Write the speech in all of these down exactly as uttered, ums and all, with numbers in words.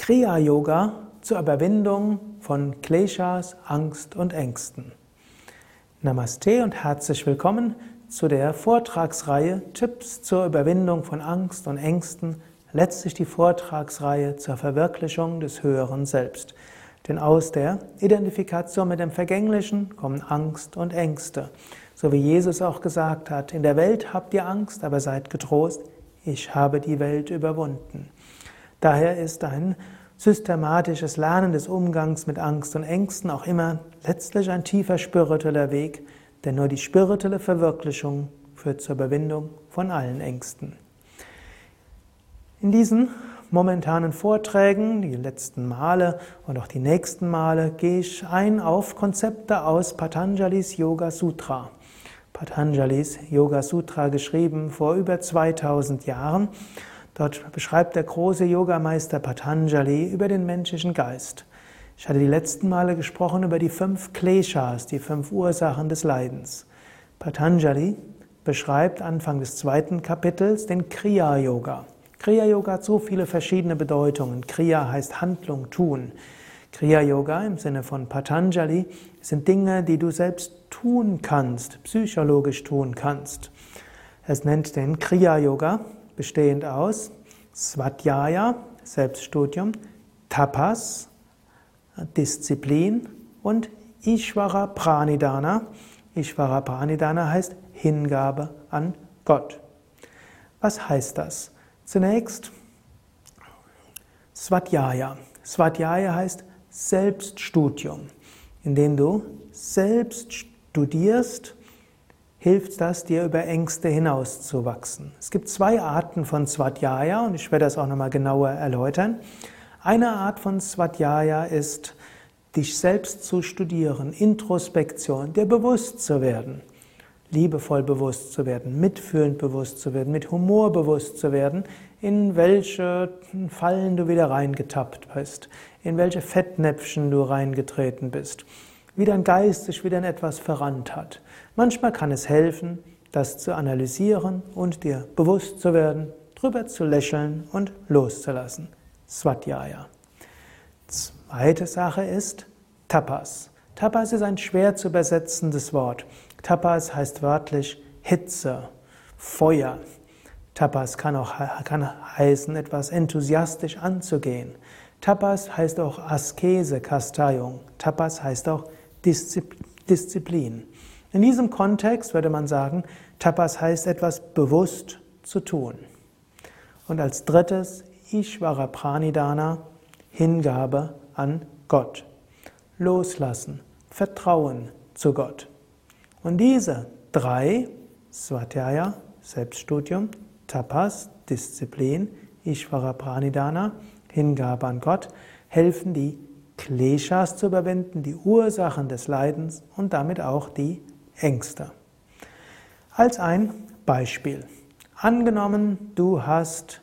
Kriya-Yoga zur Überwindung von Kleshas, Angst und Ängsten. Namaste und herzlich willkommen zu der Vortragsreihe Tipps zur Überwindung von Angst und Ängsten, letztlich die Vortragsreihe zur Verwirklichung des höheren Selbst. Denn aus der Identifikation mit dem Vergänglichen kommen Angst und Ängste. So wie Jesus auch gesagt hat, in der Welt habt ihr Angst, aber seid getrost, ich habe die Welt überwunden. Daher ist ein systematisches Lernen des Umgangs mit Angst und Ängsten auch immer letztlich ein tiefer spiritueller Weg, denn nur die spirituelle Verwirklichung führt zur Überwindung von allen Ängsten. In diesen momentanen Vorträgen, die letzten Male und auch die nächsten Male, gehe ich ein auf Konzepte aus Patanjalis Yoga Sutra. Patanjalis Yoga Sutra, geschrieben vor über zweitausend Jahren. Dort beschreibt der große Yogameister Patanjali über den menschlichen Geist. Ich hatte die letzten Male gesprochen über die fünf Kleshas, die fünf Ursachen des Leidens. Patanjali beschreibt Anfang des zweiten Kapitels den Kriya-Yoga. Kriya-Yoga hat so viele verschiedene Bedeutungen. Kriya heißt Handlung, tun. Kriya-Yoga im Sinne von Patanjali sind Dinge, die du selbst tun kannst, psychologisch tun kannst. Es nennt den Kriya-Yoga bestehend aus Svadhyaya, Selbststudium, Tapas, Disziplin und Ishvara Pranidhana. Ishvara Pranidhana heißt Hingabe an Gott. Was heißt das? Zunächst Svadhyaya. Svadhyaya heißt Selbststudium. Indem du selbst studierst, hilft das, dir über Ängste hinauszuwachsen. Es gibt zwei Arten von Svadhyaya und ich werde das auch nochmal genauer erläutern. Eine Art von Svadhyaya ist, dich selbst zu studieren, Introspektion, dir bewusst zu werden, liebevoll bewusst zu werden, mitfühlend bewusst zu werden, mit Humor bewusst zu werden, in welche Fallen du wieder reingetappt bist, in welche Fettnäpfchen du reingetreten bist, wie dein Geist sich wieder in etwas verrannt hat. Manchmal kann es helfen, das zu analysieren und dir bewusst zu werden, drüber zu lächeln und loszulassen. Svadhyaya. Zweite Sache ist Tapas. Tapas ist ein schwer zu übersetzendes Wort. Tapas heißt wörtlich Hitze, Feuer. Tapas kann auch kann heißen, etwas enthusiastisch anzugehen. Tapas heißt auch Askese, Kasteiung. Tapas heißt auch Disziplin. In diesem Kontext würde man sagen, Tapas heißt etwas bewusst zu tun. Und als drittes Ishvara Pranidhana, Hingabe an Gott. Loslassen, Vertrauen zu Gott. Und diese drei, Svadhyaya, Selbststudium, Tapas, Disziplin, Ishvara Pranidhana, Hingabe an Gott, helfen die Kleshas zu überwinden, die Ursachen des Leidens und damit auch die Ängste. Als ein Beispiel. Angenommen, du hast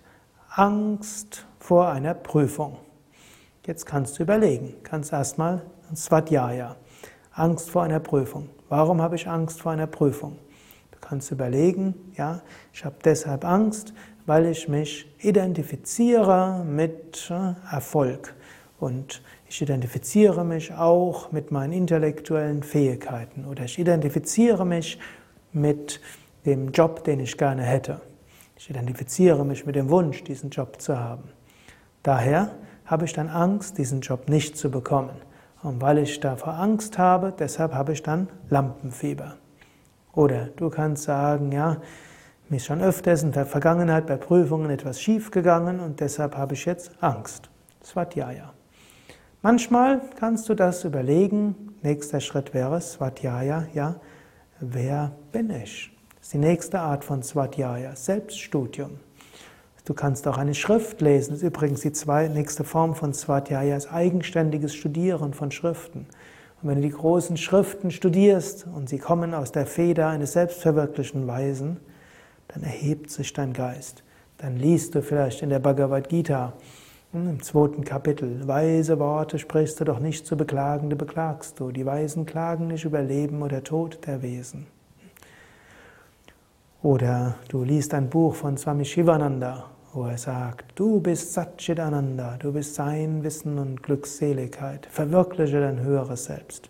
Angst vor einer Prüfung. Jetzt kannst du überlegen, kannst erstmal Svadhyaya, Angst vor einer Prüfung. Warum habe ich Angst vor einer Prüfung? Du kannst überlegen, ja, ich habe deshalb Angst, weil ich mich identifiziere mit Erfolg und ich identifiziere mich auch mit meinen intellektuellen Fähigkeiten oder ich identifiziere mich mit dem Job, den ich gerne hätte. Ich identifiziere mich mit dem Wunsch, diesen Job zu haben. Daher habe ich dann Angst, diesen Job nicht zu bekommen. Und weil ich davor Angst habe, deshalb habe ich dann Lampenfieber. Oder du kannst sagen, ja, mir ist schon öfters in der Vergangenheit bei Prüfungen etwas schiefgegangen und deshalb habe ich jetzt Angst. Svadhyaya. Manchmal kannst du das überlegen. Nächster Schritt wäre Svadhyaya, ja, wer bin ich? Das ist die nächste Art von Svadhyaya, Selbststudium. Du kannst auch eine Schrift lesen. Das ist übrigens die zwei, nächste Form von Svadhyaya, ist eigenständiges Studieren von Schriften. Und wenn du die großen Schriften studierst und sie kommen aus der Feder eines selbstverwirklichten Weisen, dann erhebt sich dein Geist. Dann liest du vielleicht in der Bhagavad Gita im zweiten Kapitel, weise Worte sprichst du doch nicht zu Beklagende, beklagst du. Die Weisen klagen nicht über Leben oder Tod der Wesen. Oder du liest ein Buch von Swami Shivananda wo er sagt, du bist Satchitananda, du bist Sein, Wissen und Glückseligkeit, verwirkliche dein höheres Selbst.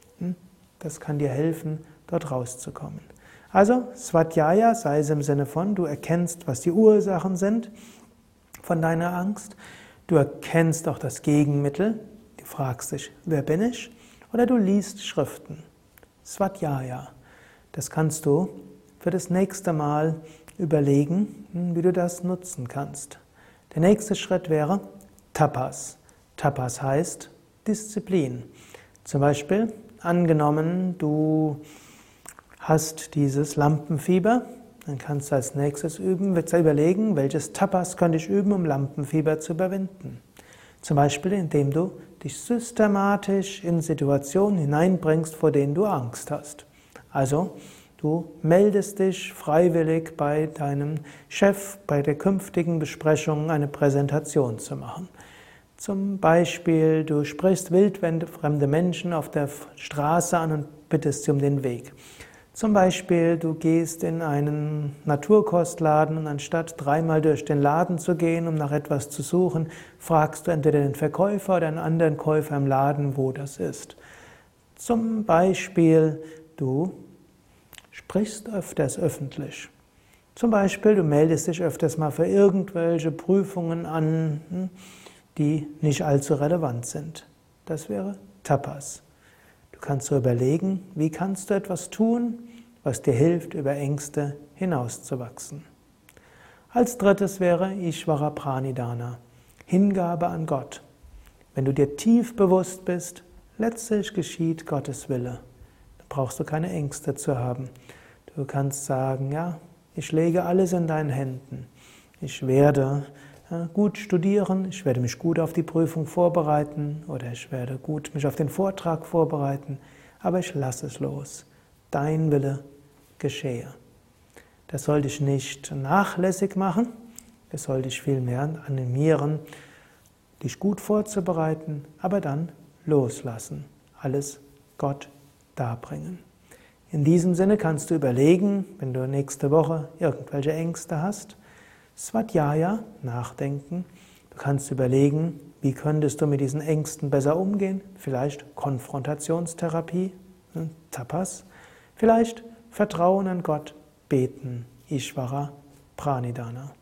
Das kann dir helfen, dort rauszukommen. Also Svadhyaya, sei es im Sinne von, du erkennst, was die Ursachen sind von deiner Angst, du erkennst auch das Gegenmittel, du fragst dich, wer bin ich? Oder du liest Schriften. Svadhyaya, das kannst du für das nächste Mal überlegen, wie du das nutzen kannst. Der nächste Schritt wäre Tapas. Tapas heißt Disziplin. Zum Beispiel, angenommen, du hast dieses Lampenfieber, dann kannst du als nächstes üben, willst du überlegen, welches Tapas könnte ich üben, um Lampenfieber zu überwinden. Zum Beispiel, indem du dich systematisch in Situationen hineinbringst, vor denen du Angst hast. Also, du meldest dich freiwillig bei deinem Chef, bei der künftigen Besprechung eine Präsentation zu machen. Zum Beispiel, du sprichst wildfremde Menschen auf der Straße an und bittest sie um den Weg. Zum Beispiel, du gehst in einen Naturkostladen und anstatt dreimal durch den Laden zu gehen, um nach etwas zu suchen, fragst du entweder den Verkäufer oder einen anderen Käufer im Laden, wo das ist. Zum Beispiel, du sprichst öfters öffentlich. Zum Beispiel, du meldest dich öfters mal für irgendwelche Prüfungen an, die nicht allzu relevant sind. Das wäre Tapas. Du kannst so überlegen, wie kannst du etwas tun, was dir hilft, über Ängste hinauszuwachsen. Als drittes wäre Ishvara Pranidhana, Hingabe an Gott. Wenn du dir tief bewusst bist, letztlich geschieht Gottes Wille. Da brauchst du keine Ängste zu haben. Du kannst sagen, ja, ich lege alles in deinen Händen. Ich werde gut studieren, ich werde mich gut auf die Prüfung vorbereiten oder ich werde gut mich auf den Vortrag vorbereiten, aber ich lasse es los. Dein Wille geschehe. Das soll dich nicht nachlässig machen, es soll dich vielmehr animieren, dich gut vorzubereiten, aber dann loslassen, alles Gott darbringen. In diesem Sinne kannst du überlegen, wenn du nächste Woche irgendwelche Ängste hast, Svadhyaya, nachdenken. Du kannst überlegen, wie könntest du mit diesen Ängsten besser umgehen? Vielleicht Konfrontationstherapie, Tapas. Vielleicht Vertrauen an Gott, beten, Ishvara Pranidhana.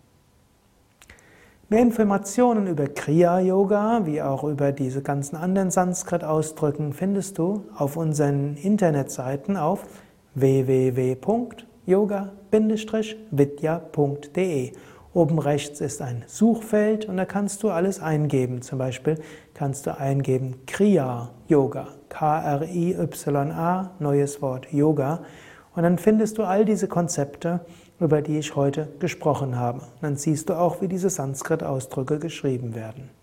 Mehr Informationen über Kriya-Yoga, wie auch über diese ganzen anderen Sanskrit-Ausdrücken, findest du auf unseren Internetseiten auf w w w punkt yoga Bindestrich vidya punkt de. Oben rechts ist ein Suchfeld und da kannst du alles eingeben. Zum Beispiel kannst du eingeben Kriya-Yoga, K R I Y A, neues Wort Yoga. Und dann findest du all diese Konzepte, über die ich heute gesprochen habe. Und dann siehst du auch, wie diese Sanskrit-Ausdrücke geschrieben werden.